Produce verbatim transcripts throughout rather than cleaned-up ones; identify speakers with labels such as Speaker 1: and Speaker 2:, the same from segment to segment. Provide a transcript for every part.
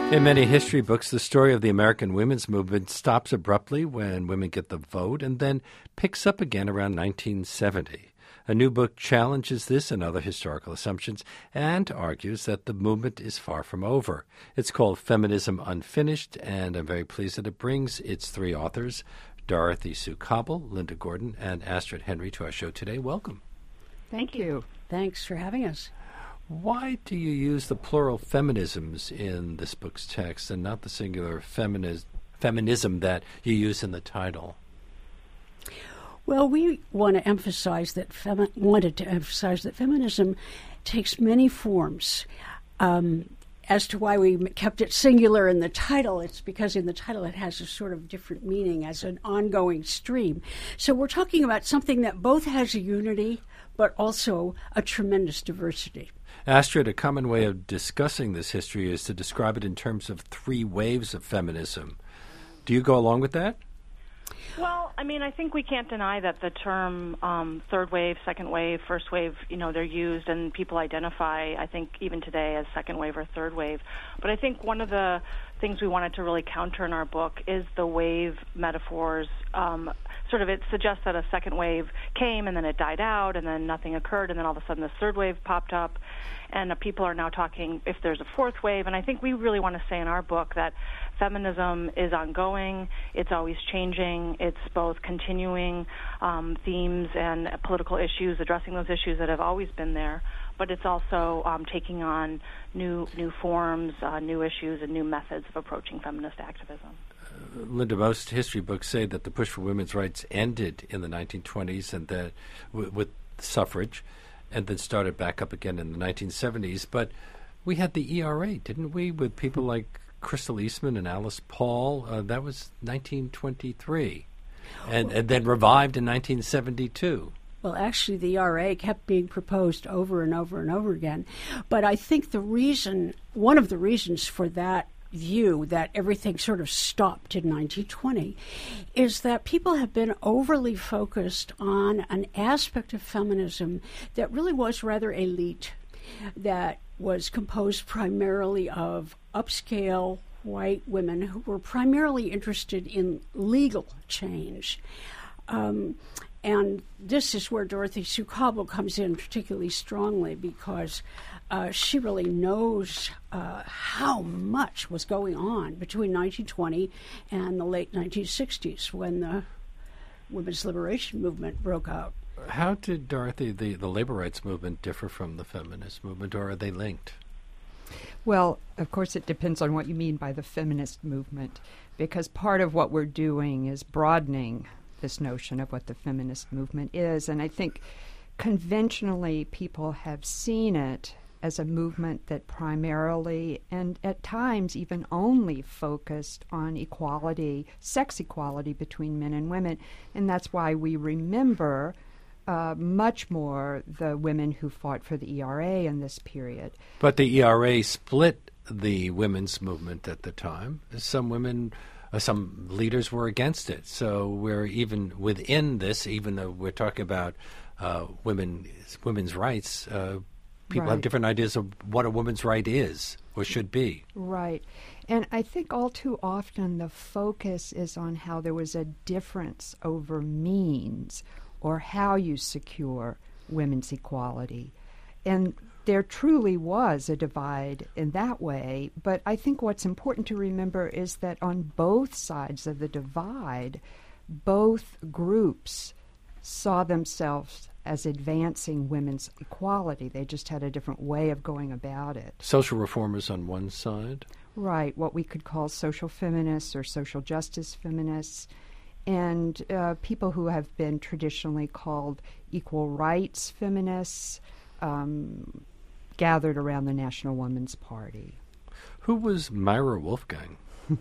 Speaker 1: In many history books, the story of the American women's movement stops abruptly when women get the vote and then picks up again around nineteen seventy. A new book challenges this and other historical assumptions and argues that the movement is far from over. It's called Feminism Unfinished, and I'm very pleased that it brings its three authors, Dorothy Sue Cobble, Linda Gordon, and Astrid Henry, to our show today. Welcome.
Speaker 2: Thank you. Thanks for having us.
Speaker 1: Why do you use the plural feminisms in this book's text and not the singular feminis- feminism that you use in the title?
Speaker 2: Well, we want to emphasize that femi- wanted to emphasize that feminism takes many forms. Um, as to why we kept it singular in the title, it's because in the title it has a sort of different meaning as an ongoing stream. So we're talking about something that both has a unity but also a tremendous diversity.
Speaker 1: Astrid, a common way of discussing this history is to describe it in terms of three waves of feminism. Do you go along with that?
Speaker 3: Well, I mean, I think we can't deny that the term um, third wave, second wave, first wave, you know, they're used and people identify, I think, even today as second wave or third wave. But I think one of the things we wanted to really counter in our book is the wave metaphors. Um, sort of it suggests that a second wave came and then it died out and then nothing occurred and then all of a sudden this third wave popped up. And uh, people are now talking if there's a fourth wave. And I think we really want to say in our book that feminism is ongoing. It's always changing. It's both continuing um, themes and uh, political issues, addressing those issues that have always been there. But it's also um, taking on new new forms, uh, new issues, and new methods of approaching feminist activism.
Speaker 1: Uh, Linda, most history books say that the push for women's rights ended in the nineteen twenties and that w- with suffrage, and then started back up again in the nineteen seventies. But we had the E R A, didn't we, with people like Crystal Eastman and Alice Paul? Uh, that was nineteen twenty-three, and, and then revived in nineteen seventy-two.
Speaker 2: Well, actually, the E R A kept being proposed over and over and over again. But I think the reason, one of the reasons for that view that everything sort of stopped in nineteen twenty is that people have been overly focused on an aspect of feminism that really was rather elite, that was composed primarily of upscale white women who were primarily interested in legal change. Um, and this is where Dorothy Sue Cobble comes in particularly strongly because uh, she really knows uh, how much was going on between nineteen twenty and the late nineteen sixties when the women's liberation movement broke out.
Speaker 1: How did, Dorothy, the, the labor rights movement differ from the feminist movement, or are they linked?
Speaker 4: Well, of course, it depends on what you mean by the feminist movement, because part of what we're doing is broadening this notion of what the feminist movement is. And I think conventionally people have seen it as a movement that primarily and at times even only focused on equality, sex equality between men and women. And that's why we remember Uh, much more the women who fought for the E R A in this period.
Speaker 1: But the E R A split the women's movement at the time. Some women, uh, some leaders were against it. So we're even within this, even though we're talking about uh, women, women's rights, uh, people
Speaker 4: Right.
Speaker 1: have different ideas of what a woman's right is or should be.
Speaker 4: Right. And I think all too often the focus is on how there was a difference over means or how you secure women's equality. And there truly was a divide in that way, but I think what's important to remember is that on both sides of the divide, both groups saw themselves as advancing women's equality. They just had a different way of going about it.
Speaker 1: Social reformers on one side.
Speaker 4: Right, what we could call social feminists or social justice feminists, and uh, people who have been traditionally called equal rights feminists um, gathered around the National Women's Party.
Speaker 1: Who was Myra Wolfgang?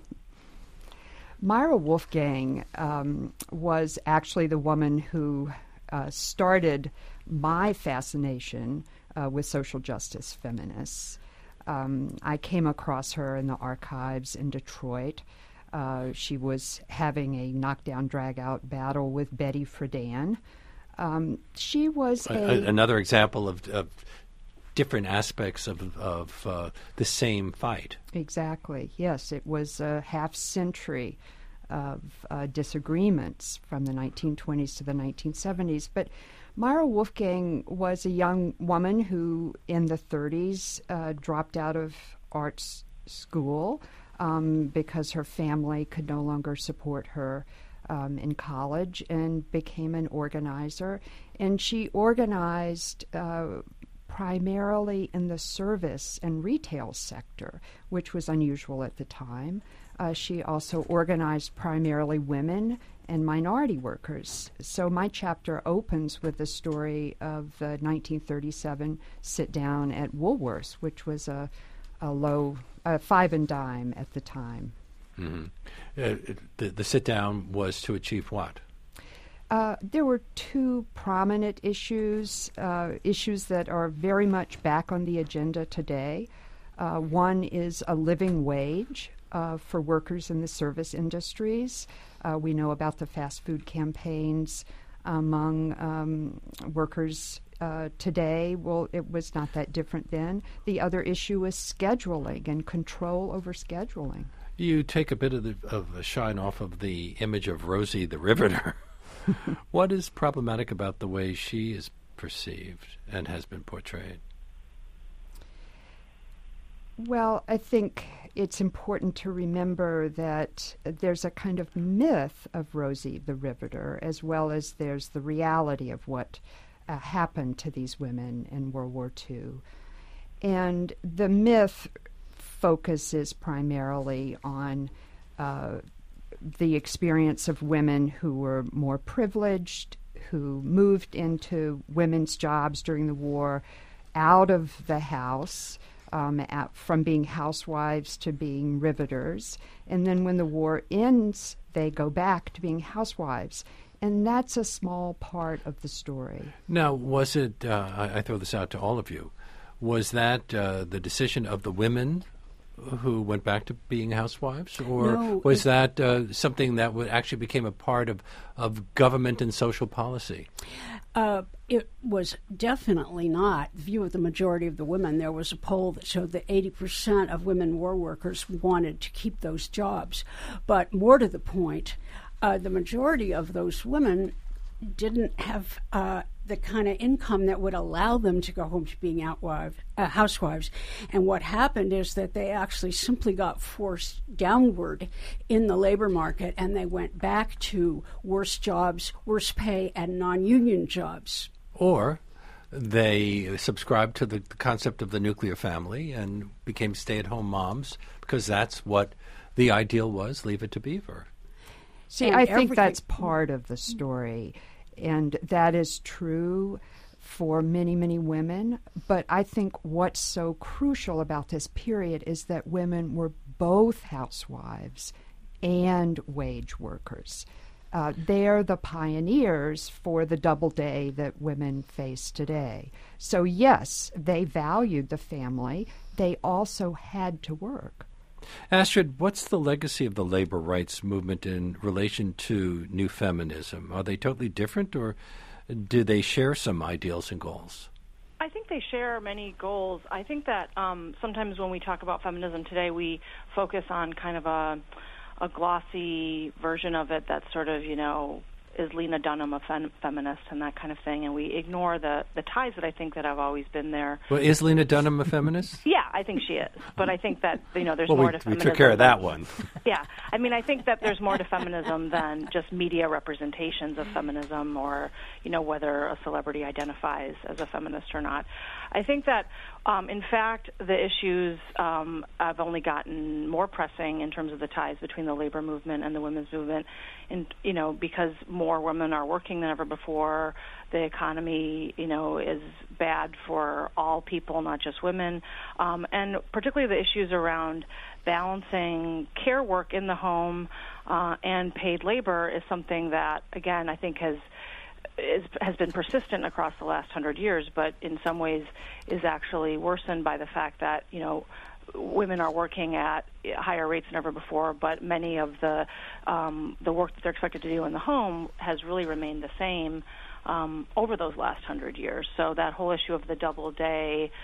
Speaker 4: Myra Wolfgang um, was actually the woman who uh, started my fascination uh, with social justice feminists. Um, I came across her in the archives in Detroit. Uh, she was having a knockdown, drag-out battle with Betty Friedan. Um, she was a,
Speaker 1: a, another example of, of different aspects of, of uh, the same fight.
Speaker 4: Exactly. Yes, it was a half century of uh, disagreements from the nineteen twenties to the nineteen seventies. But Myra Wolfgang was a young woman who, in the thirties, uh, dropped out of arts school um, because her family could no longer support her um, in college, and became an organizer. And she organized uh, primarily in the service and retail sector, which was unusual at the time. Uh, she also organized primarily women and minority workers. So my chapter opens with the story of the nineteen thirty-seven sit-down at Woolworths, which was a, a low, a five and dime at the time.
Speaker 1: Mm-hmm. Uh, the, the sit-down was to achieve what?
Speaker 4: Uh, there were two prominent issues, uh, issues that are very much back on the agenda today. Uh, one is a living wage uh, for workers in the service industries. Uh, we know about the fast food campaigns among um, workers uh, today. Well, it was not that different then. The other issue is scheduling and control over scheduling.
Speaker 1: You take a bit of, the, of a shine off of the image of Rosie the Riveter. What is problematic about the way she is perceived and has been portrayed?
Speaker 4: Well, I think it's important to remember that there's a kind of myth of Rosie the Riveter, as well as there's the reality of what uh, happened to these women in World War Two. And the myth focuses primarily on uh, the experience of women who were more privileged, who moved into women's jobs during the war, out of the house, um, at, from being housewives to being riveters. And then when the war ends, they go back to being housewives. And that's a small part of the story.
Speaker 1: Now, was it, uh, I, I throw this out to all of you, was that uh, the decision of the women who went back to being housewives, or
Speaker 2: no,
Speaker 1: was that uh, something that would actually became a part of, of government and social policy?
Speaker 2: Uh, it was definitely not the view of the majority of the women. There was a poll that showed that eighty percent of women war workers wanted to keep those jobs. But more to the point, uh, the majority of those women didn't have uh, the kind of income that would allow them to go home to being outwife, uh, housewives. And what happened is that they actually simply got forced downward in the labor market, and they went back to worse jobs, worse pay, and non-union jobs.
Speaker 1: Or they subscribed to the, the concept of the nuclear family and became stay-at-home moms because that's what the ideal was, leave it to Beaver.
Speaker 4: See,
Speaker 2: and
Speaker 4: I think
Speaker 2: everything-
Speaker 4: that's part of the story, and that is true for many, many women. But I think what's so crucial about this period is that women were both housewives and wage workers. Uh, they're the pioneers for the double day that women face today. So, yes, they valued the family. They also had to work.
Speaker 1: Astrid, what's the legacy of the labor rights movement in relation to new feminism? Are they totally different, or do they share some ideals and goals?
Speaker 3: I think they share many goals. I think that um, sometimes when we talk about feminism today, we focus on kind of a, a glossy version of it that's sort of, you know, is Lena Dunham a fem- feminist and that kind of thing, and we ignore the, the ties that I think that have always been there.
Speaker 1: Well, is Lena Dunham a feminist?
Speaker 3: Yeah, I think she is, but I think that, you know, there's
Speaker 1: well,
Speaker 3: more
Speaker 1: we,
Speaker 3: to
Speaker 1: we
Speaker 3: feminism.
Speaker 1: took care of that
Speaker 3: than,
Speaker 1: one.
Speaker 3: Yeah, I mean, I think that there's more to feminism than just media representations of feminism, or, you know, whether a celebrity identifies as a feminist or not. I think that, um, in fact, the issues um, have only gotten more pressing in terms of the ties between the labor movement and the women's movement, and, you know, because more women are working than ever before. The economy, you know, is bad for all people, not just women, um, and particularly the issues around balancing care work in the home uh, and paid labor is something that, again, I think has is, has been persistent across the last hundred years, but in some ways is actually worsened by the fact that, you know, women are working at higher rates than ever before, but many of the um, the work that they're expected to do in the home has really remained the same um, over those last hundred years. So that whole issue of the double day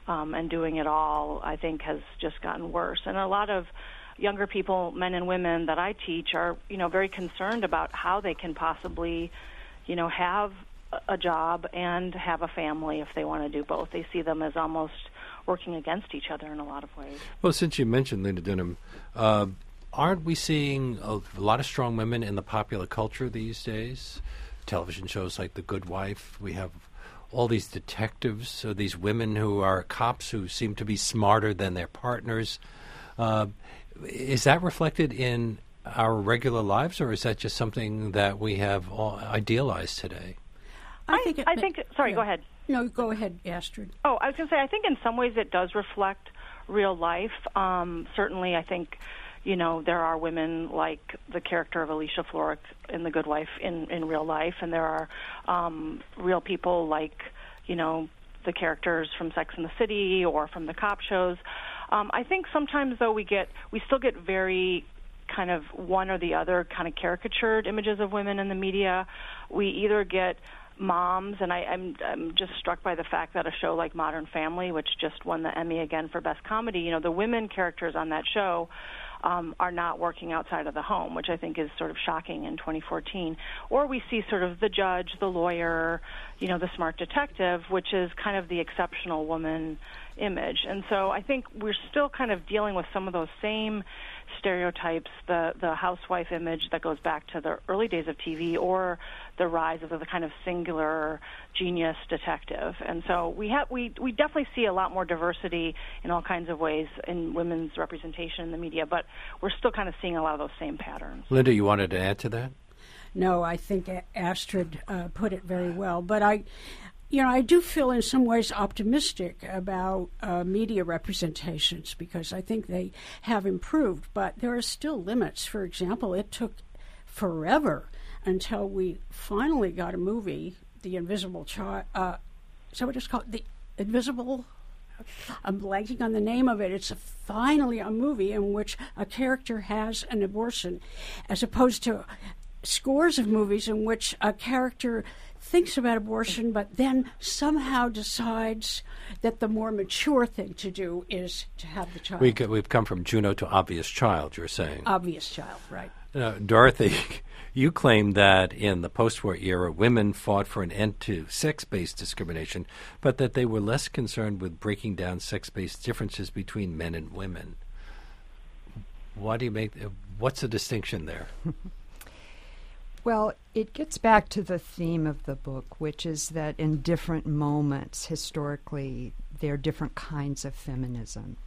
Speaker 3: um, and doing it all, I think, has just gotten worse. And a lot of younger people, men and women that I teach, are, you know, very concerned about how they can possibly, you know, have a job and have a family if they want to do both. They see them as almost working against each other in a lot of ways.
Speaker 1: Well, since you mentioned Linda Dunham, uh, aren't we seeing a, a lot of strong women in the popular culture these days? Television shows like The Good Wife. We have all these detectives, so these women who are cops who seem to be smarter than their partners. Uh, is that reflected in our regular lives, or is that just something that we have all idealized today?
Speaker 3: I think, I, it, I think sorry,
Speaker 2: yeah.
Speaker 3: go ahead.
Speaker 2: No, go ahead, Astrid.
Speaker 3: Oh, I was going to say, I think in some ways it does reflect real life. Um, certainly, I think, you know, there are women like the character of Alicia Florrick in The Good Wife in, in real life, and there are um, real people like, you know, the characters from Sex and the City or from the cop shows. Um, I think sometimes, though, we get we still get very kind of one or the other kind of caricatured images of women in the media. We either get moms, and I, I'm I'm just struck by the fact that a show like Modern Family, which just won the Emmy again for Best Comedy, you know, the women characters on that show um, are not working outside of the home, which I think is sort of shocking in twenty fourteen. Or we see sort of the judge, the lawyer, you know, the smart detective, which is kind of the exceptional woman image. And so I think we're still kind of dealing with some of those same stereotypes, the the housewife image that goes back to the early days of T V, or the rise of the kind of singular genius detective. And so we have we we definitely see a lot more diversity in all kinds of ways in women's representation in the media, but we're still kind of seeing a lot of those same patterns.
Speaker 1: Linda, you wanted to add to that?
Speaker 2: No, I think Astrid uh, put it very well, but I You know, I do feel in some ways optimistic about uh, media representations because I think they have improved, but there are still limits. For example, it took forever until we finally got a movie, The Invisible Child. Uh, is that what it's called? The Invisible? I'm blanking on the name of it. It's a, finally a movie in which a character has an abortion, as opposed to scores of movies in which a character thinks about abortion, but then somehow decides that the more mature thing to do is to have the child.
Speaker 1: We, we've come from Juno to Obvious Child, you're saying.
Speaker 2: Obvious Child, right.
Speaker 1: Uh, Dorothy, you claim that in the post-war era, women fought for an end to sex-based discrimination, but that they were less concerned with breaking down sex-based differences between men and women. Why do you make? What's the distinction there?
Speaker 4: Well, it gets back to the theme of the book, which is that in different moments, historically, there are different kinds of feminism.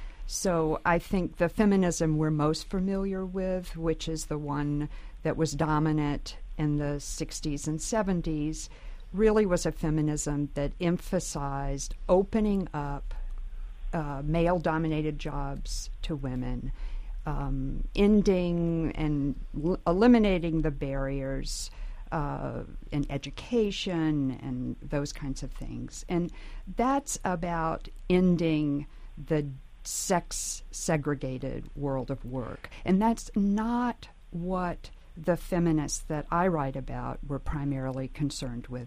Speaker 4: So I think the feminism we're most familiar with, which is the one that was dominant in the sixties and seventies, really was a feminism that emphasized opening up uh, male-dominated jobs to women, Um, ending and l- eliminating the barriers uh, in education and those kinds of things. And that's about ending the sex-segregated world of work. And that's not what the feminists that I write about were primarily concerned with.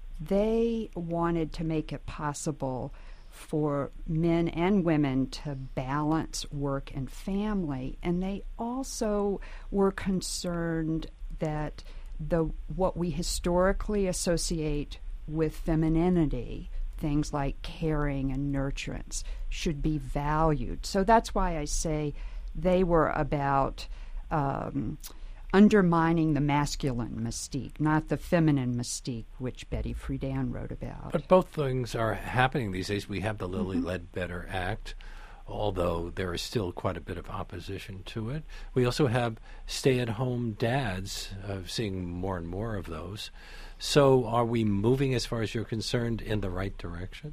Speaker 4: They wanted to make it possible for men and women to balance work and family, and they also were concerned that the what we historically associate with femininity, things like caring and nurturance, should be valued. So that's why I say they were about um, undermining the masculine mystique, not the feminine mystique, which Betty Friedan wrote about.
Speaker 1: But both things are happening these days. We have the Lilly
Speaker 2: Mm-hmm.
Speaker 1: Ledbetter Act, although there is still quite a bit of opposition to it. We also have stay-at-home dads, uh, seeing more and more of those. So are we moving, as far as you're concerned, in the right direction?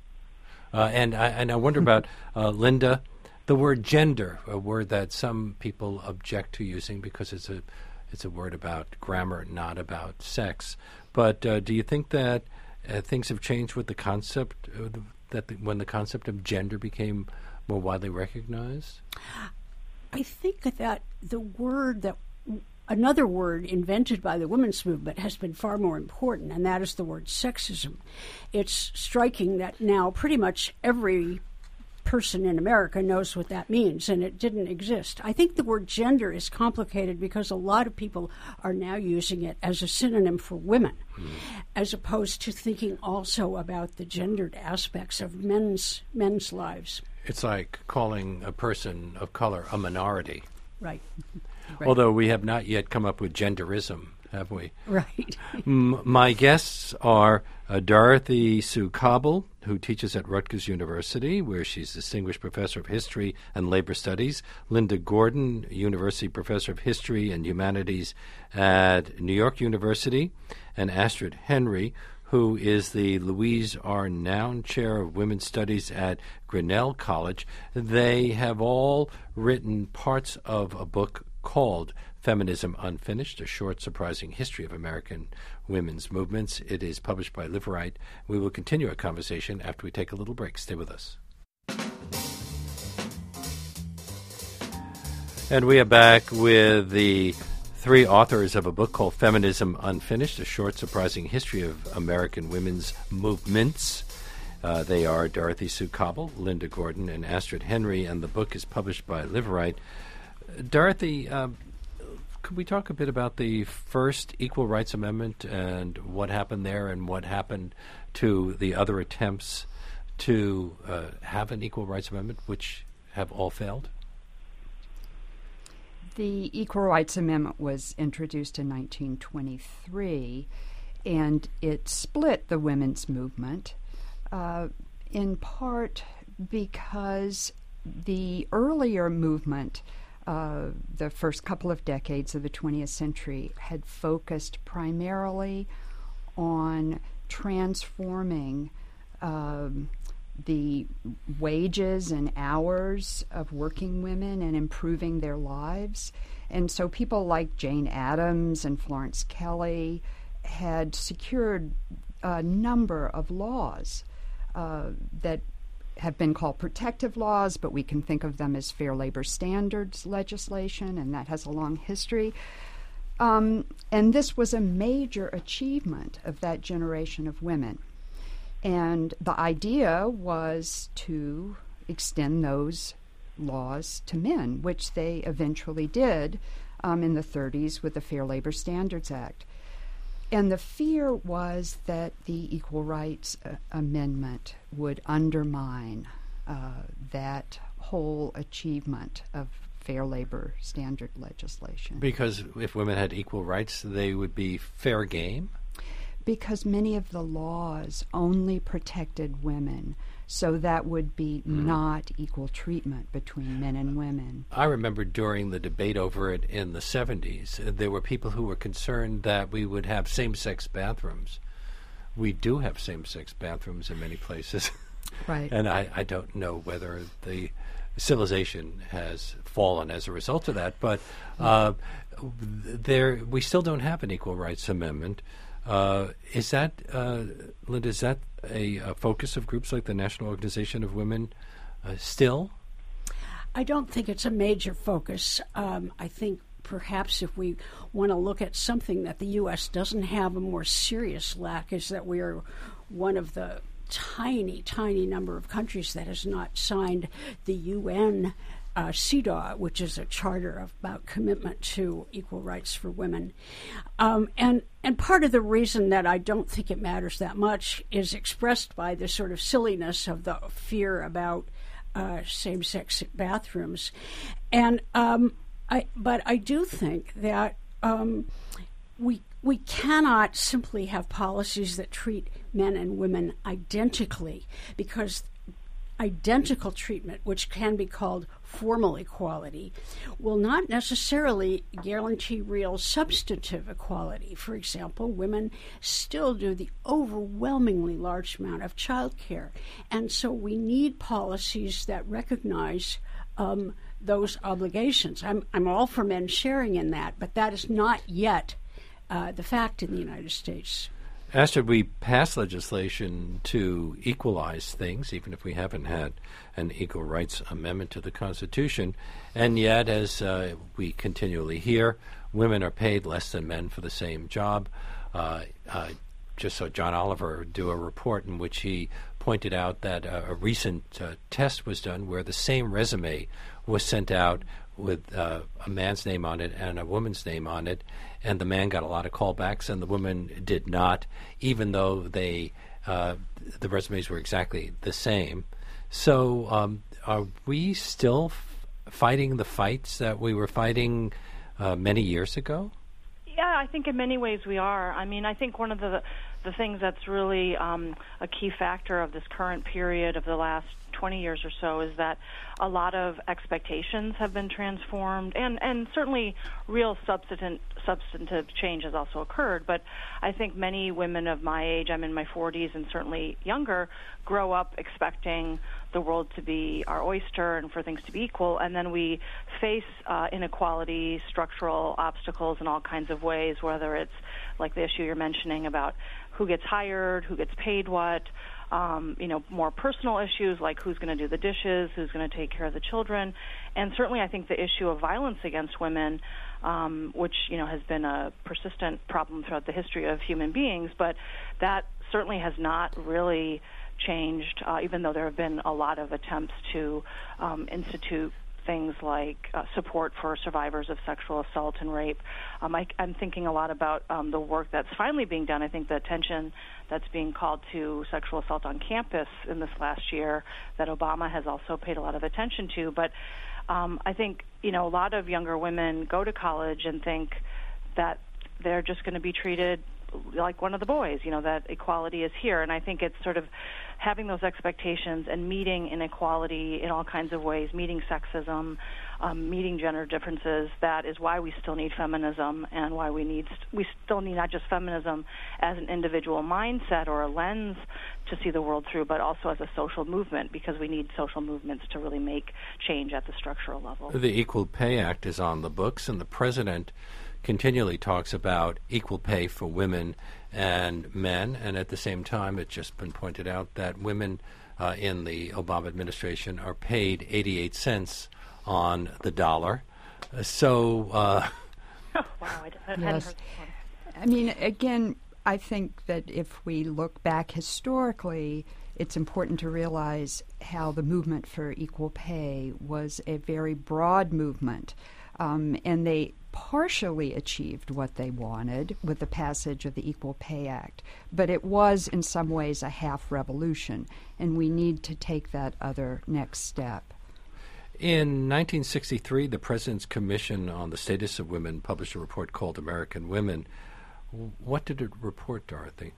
Speaker 1: Uh, and, I, and I wonder about, uh, Linda, the word gender, a word that some people object to using because it's a it's a word about grammar, not about sex. But uh, do you think that uh, things have changed with the concept, uh, the, that the, when the concept of gender became more widely recognized?
Speaker 2: I think that the word that another word invented by the women's movement has been far more important, and that is the word sexism. It's striking that now pretty much every person in America knows what that means, and it didn't exist. I think the word gender is complicated because a lot of people are now using it as a synonym for women, mm. as opposed to thinking also about the gendered aspects of men's men's lives.
Speaker 1: It's like calling a person of color a minority.
Speaker 2: Right. right.
Speaker 1: Although we have not yet come up with genderism, have we?
Speaker 2: Right.
Speaker 1: M- my guests are uh, Dorothy Sue Cobble, who teaches at Rutgers University, where she's Distinguished Professor of History and Labor Studies, Linda Gordon, University Professor of History and Humanities at New York University, and Astrid Henry, who is the Louise R. Noun Chair of Women's Studies at Grinnell College. They have all written parts of a book called Feminism Unfinished, A Short, Surprising History of American Women's Movements. It is published by Liverite. We will continue our conversation after we take a little break. Stay with us. And we are back with the three authors of a book called Feminism Unfinished, A Short, Surprising History of American Women's Movements. Uh, they are Dorothy Sue Cobble, Linda Gordon, and Astrid Henry, and the book is published by Liverite. Dorothy, um, could we talk a bit about the first Equal Rights Amendment and what happened there and what happened to the other attempts to uh, have an Equal Rights Amendment, which have all failed?
Speaker 4: The Equal Rights Amendment was introduced in nineteen twenty-three, and it split the women's movement, uh, in part because the earlier movement, uh, the first couple of decades of the twentieth century, had focused primarily on transforming um, the wages and hours of working women and improving their lives. And so people like Jane Addams and Florence Kelley had secured a number of laws uh, that have been called protective laws, but we can think of them as fair labor standards legislation, and that has a long history. Um, and this was a major achievement of that generation of women. And the idea was to extend those laws to men, which they eventually did um, in the thirties with the Fair Labor Standards Act. And the fear was that the Equal Rights uh, Amendment would undermine uh, that whole achievement of fair labor standard legislation.
Speaker 1: Because if women had equal rights, they would be fair game?
Speaker 4: Because many of the laws only protected women, so that would be mm. not equal treatment between men and women.
Speaker 1: I remember during the debate over it in the seventies, uh, there were people who were concerned that we would have same-sex bathrooms. We do have same-sex bathrooms in many places.
Speaker 4: Right.
Speaker 1: And I, I don't know whether the civilization has fallen as a result of that, but uh, there we still don't have an Equal Rights Amendment. Uh, is that, uh, Linda, is that a, a focus of groups like the National Organization of Women uh, still?
Speaker 2: I don't think it's a major focus. Um, I think perhaps if we want to look at something that the U S doesn't have a more serious lack is that we are one of the tiny, tiny number of countries that has not signed the U N Uh, C E D A W, which is a charter of, about commitment to equal rights for women. Um, and, and part of the reason that I don't think it matters that much is expressed by the sort of silliness of the fear about uh, same-sex bathrooms. And um, I, but I do think that um, we we cannot simply have policies that treat men and women identically, because identical treatment, which can be called formal equality, will not necessarily guarantee real substantive equality. For example, women still do the overwhelmingly large amount of child care, and so we need policies that recognize um, those obligations. I'm, I'm all for men sharing in that, but that is not yet uh, the fact in the United States.
Speaker 1: Astrid, we passed legislation to equalize things, even if we haven't had an equal rights amendment to the Constitution. And yet, as uh, we continually hear, women are paid less than men for the same job. Uh, uh, just so John Oliver do a report in which he pointed out that uh, a recent uh, test was done where the same resume was sent out with uh, a man's name on it and a woman's name on it, and the man got a lot of callbacks and the woman did not, even though they uh, the resumes were exactly the same. So um, are we still f- fighting the fights that we were fighting uh, many years ago?
Speaker 3: Yeah, I think in many ways we are. I mean, I think one of the the things that's really um, a key factor of this current period of the last twenty years or so is that a lot of expectations have been transformed, and, and certainly real substantive, substantive change has also occurred. But I think many women of my age, I'm in my forties and certainly younger, grow up expecting the world to be our oyster and for things to be equal, and then we face uh, inequality, structural obstacles in all kinds of ways, whether it's like the issue you're mentioning about who gets hired, who gets paid what, um, you know, more personal issues like who's going to do the dishes, who's going to take care of the children, and certainly I think the issue of violence against women, um, which, you know, has been a persistent problem throughout the history of human beings, but that certainly has not really changed, uh, even though there have been a lot of attempts to um, institute things like uh, support for survivors of sexual assault and rape. Um, I, I'm thinking a lot about um, the work that's finally being done. I think the attention that's being called to sexual assault on campus in this last year that Obama has also paid a lot of attention to. But um, I think, you know, a lot of younger women go to college and think that they're just going to be treated like one of the boys, you know, that equality is here. And I think it's sort of having those expectations and meeting inequality in all kinds of ways, meeting sexism, um, meeting gender differences. That is why we still need feminism, and why we need we still need not just feminism as an individual mindset or a lens to see the world through, but also as a social movement, because we need social movements to really make change at the structural level.
Speaker 1: The Equal Pay Act is on the books, and the president continually talks about equal pay for women and men, and at the same time it's just been pointed out that women uh, in the Obama administration are paid eighty-eight cents on the dollar. Uh, so, uh,
Speaker 3: oh, wow, I, d- I hadn't
Speaker 4: yes.
Speaker 3: heard that one.
Speaker 4: I mean, again, I think that if we look back historically, it's important to realize how the movement for equal pay was a very broad movement, um, and they partially achieved what they wanted with the passage of the Equal Pay Act, but it was in some ways a half revolution, and we need to take that other next step.
Speaker 1: In nineteen sixty-three, the President's Commission on the Status of Women published a report called American Women. What did it report, Dorothy?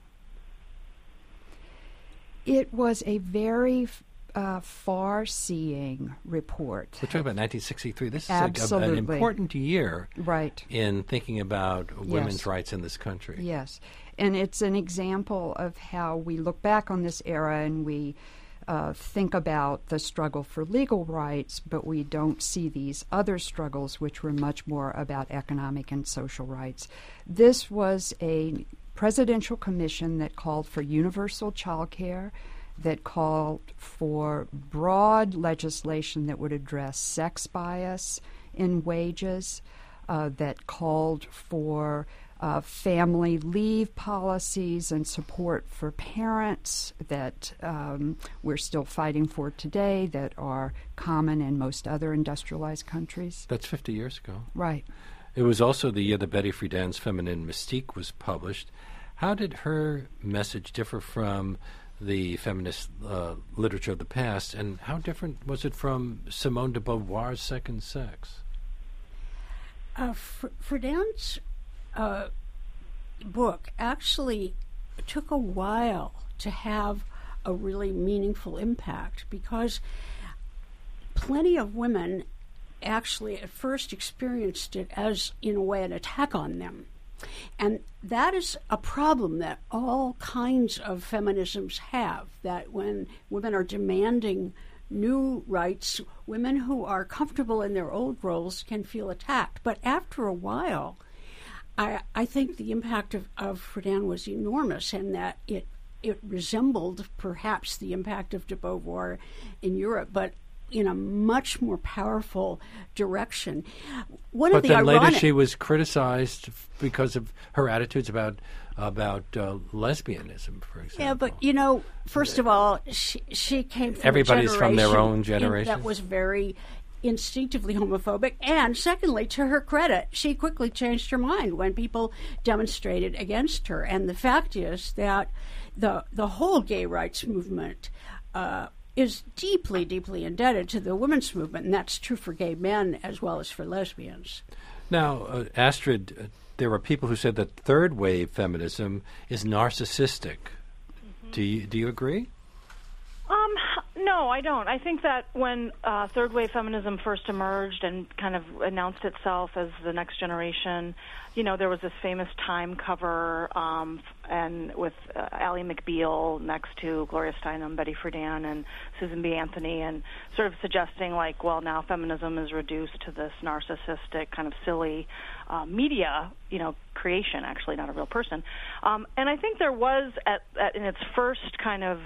Speaker 4: It was a very uh, far-seeing report.
Speaker 1: We're talking about nineteen sixty-three. This is a, a, an important year
Speaker 4: right.
Speaker 1: in thinking about women's
Speaker 4: yes.
Speaker 1: rights in this country.
Speaker 4: Yes, and it's an example of how we look back on this era and we uh, think about the struggle for legal rights, but we don't see these other struggles, which were much more about economic and social rights. This was a presidential commission that called for universal child care, that called for broad legislation that would address sex bias in wages, uh, that called for uh, family leave policies and support for parents that um, we're still fighting for today, that are common in most other industrialized countries.
Speaker 1: That's fifty years ago.
Speaker 4: Right.
Speaker 1: It was also the year that Betty Friedan's Feminine Mystique was published. How did her message differ from the feminist uh, literature of the past, and how different was it from Simone de Beauvoir's Second Sex?
Speaker 2: Uh, Fr- Friedan's uh, book actually took a while to have a really meaningful impact, because plenty of women actually at first experienced it as, in a way, an attack on them. And that is a problem that all kinds of feminisms have, that when women are demanding new rights, women who are comfortable in their old roles can feel attacked. But after a while, I, I think the impact of, of Friedan was enormous in that it it resembled perhaps the impact of de Beauvoir in Europe, but in a much more powerful direction. One
Speaker 1: but
Speaker 2: of the
Speaker 1: then
Speaker 2: ironic,
Speaker 1: later she was criticized because of her attitudes about about uh, lesbianism, for example.
Speaker 2: Yeah, but you know, first of all, she she came from
Speaker 1: Everybody's
Speaker 2: a
Speaker 1: from their
Speaker 2: generation
Speaker 1: own generation.
Speaker 2: that was very instinctively homophobic, and secondly, to her credit, she quickly changed her mind when people demonstrated against her. And the fact is that the the whole gay rights movement uh, is deeply, deeply indebted to the women's movement, and that's true for gay men as well as for lesbians.
Speaker 1: Now, uh, Astrid, uh, there are people who said that third wave feminism is narcissistic. Mm-hmm. Do you do you agree?
Speaker 3: Um, no, I don't. I think that when uh, third wave feminism first emerged and kind of announced itself as the next generation, you know, there was this famous Time cover um, and with uh, Ally McBeal next to Gloria Steinem, Betty Friedan, and Susan B. Anthony, and sort of suggesting like, well, now feminism is reduced to this narcissistic kind of silly uh, media, you know, creation, actually not a real person. Um, and I think there was at, at in its first kind of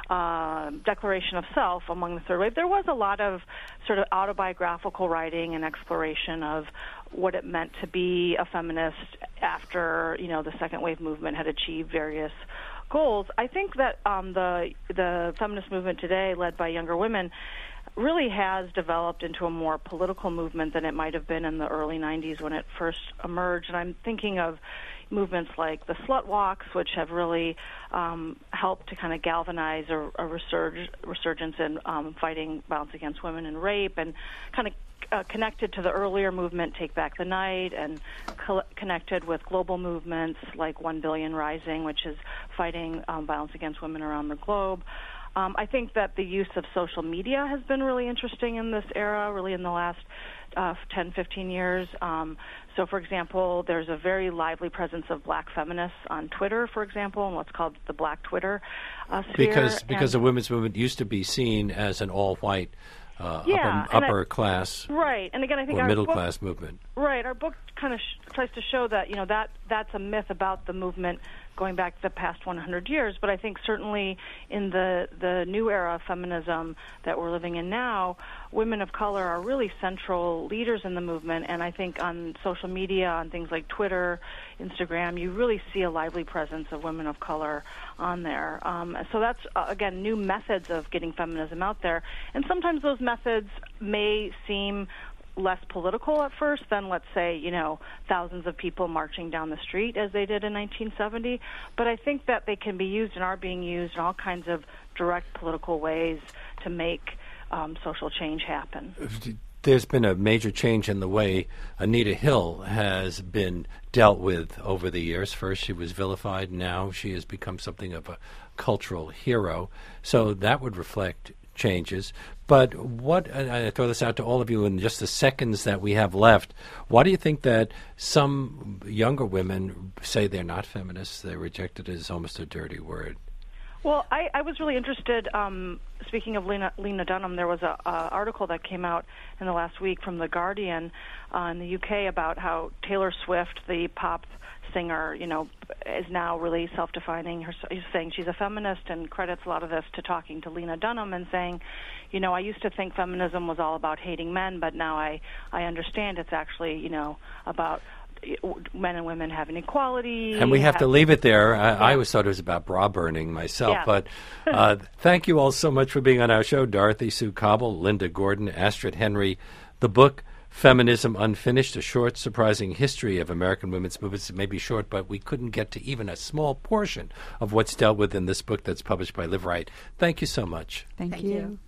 Speaker 3: Uh, declaration of self among the third wave, there was a lot of sort of autobiographical writing and exploration of what it meant to be a feminist after, you know, the second wave movement had achieved various goals. I think that um, the the feminist movement today, led by younger women, really has developed into a more political movement than it might have been in the early nineties when it first emerged. And I'm thinking of movements like the Slut Walks, which have really um, helped to kind of galvanize a, a resurg- resurgence in um, fighting violence against women and rape, and kind of uh, connected to the earlier movement, Take Back the Night, and co- connected with global movements like One Billion Rising, which is fighting um, violence against women around the globe. Um, I think that the use of social media has been really interesting in this era, really in the last uh, ten, fifteen years. Um, so, for example, there's a very lively presence of black feminists on Twitter, for example, and what's called the Black Twitter uh, sphere.
Speaker 1: Because because
Speaker 3: and
Speaker 1: the women's movement used to be seen as an all-white uh,
Speaker 3: yeah,
Speaker 1: upper, upper
Speaker 3: I,
Speaker 1: class
Speaker 3: right. And again, I think
Speaker 1: or
Speaker 3: our
Speaker 1: middle
Speaker 3: book,
Speaker 1: class movement.
Speaker 3: Right. Our book kind of sh- tries to show that, you know, that that's a myth about the movement going back the past one hundred years. But I think certainly in the, the new era of feminism that we're living in now, women of color are really central leaders in the movement. And I think on social media, on things like Twitter, Instagram, you really see a lively presence of women of color on there. Um, so that's, uh, again, new methods of getting feminism out there. And sometimes those methods may seem less political at first than, let's say, you know, thousands of people marching down the street as they did in nineteen seventy. But I think that they can be used and are being used in all kinds of direct political ways to make um, social change happen.
Speaker 1: There's been a major change in the way Anita Hill has been dealt with over the years. First, she was vilified. Now she has become something of a cultural hero. So that would reflect changes. But what, and I throw this out to all of you in just the seconds that we have left, why do you think that some younger women say they're not feminists? They reject it as almost a dirty word.
Speaker 3: Well, I, I was really interested, um, speaking of Lena, Lena Dunham, there was an article that came out in the last week from The Guardian uh, in the U K about how Taylor Swift, the pop singer, you know, is now really self-defining. Her, she's saying she's a feminist and credits a lot of this to talking to Lena Dunham and saying, you know, I used to think feminism was all about hating men, but now I, I understand it's actually, you know, about men and women having equality.
Speaker 1: And we have
Speaker 3: have
Speaker 1: to leave it there. I,
Speaker 3: yeah.
Speaker 1: I always thought it was about bra burning myself.
Speaker 3: Yeah.
Speaker 1: But uh, thank you all so much for being on our show. Dorothy Sue Cobble, Linda Gordon, Astrid Henry. The book, Feminism Unfinished, A Short, Surprising History of American Women's Movements. It may be short, but we couldn't get to even a small portion of what's dealt with in this book that's published by Live Right. Thank you so much.
Speaker 4: Thank,
Speaker 2: Thank
Speaker 4: you.
Speaker 2: you.